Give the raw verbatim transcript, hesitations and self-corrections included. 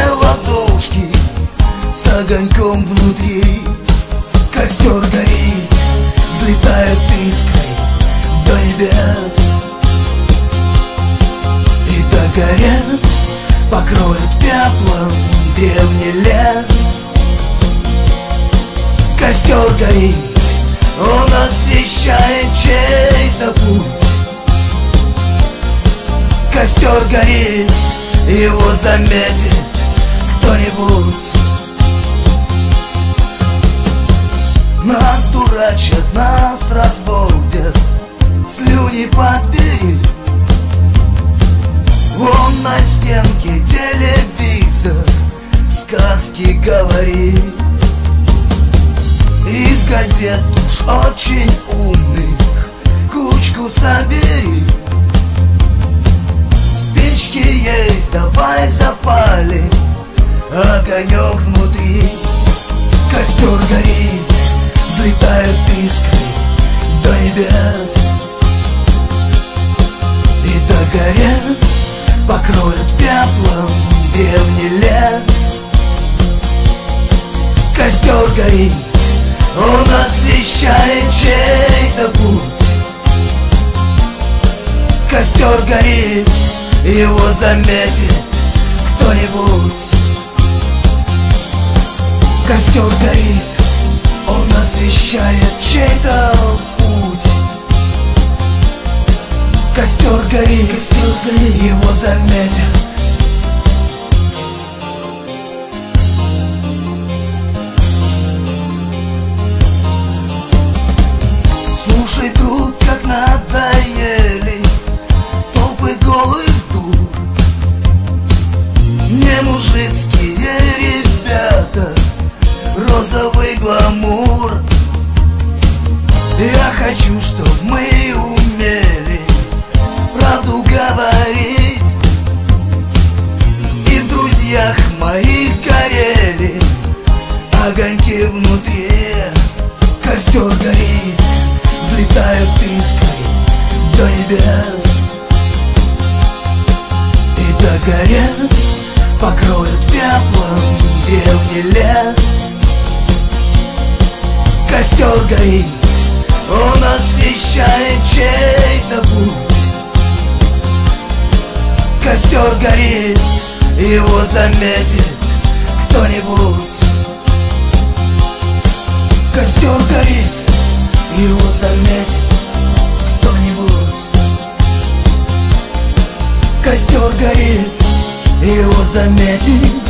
сжимая ладошки с огоньком внутри. Костер горит, взлетают искры до небес, и догорят, покроет пеплом древний лес. Костер горит, он освещает чей-то путь. Костер горит, его заметит кто-нибудь. Нас дурачат, нас разводят, слюни подбери. Вон на стенке телевизор сказки говорит. Из газет уж очень умных кучку собери. Спички есть, давай запалим огонек внутри. Костер горит, взлетают искры до небес, и догорят, покроют пеплом древний лес. Костер горит, он освещает чей-то путь. Костер горит, его заметит кто-нибудь. Костер горит, он освещает чей-то путь. Костер горит, костер горит, его заметят. Слушай, друг, как надоели толпы голых дур. Не мужицкие ребята, розовый гламур. Я хочу, чтоб мы умели правду говорить, и в друзьях моих горели огоньки внутри. Костер горит, взлетают искры до небес, и догорят, покроют пеплом древний лес. Костер горит, он освещает чей-то путь. Костер горит, его заметит кто-нибудь. Костер горит, его заметит кто-нибудь. Костер горит, его заметит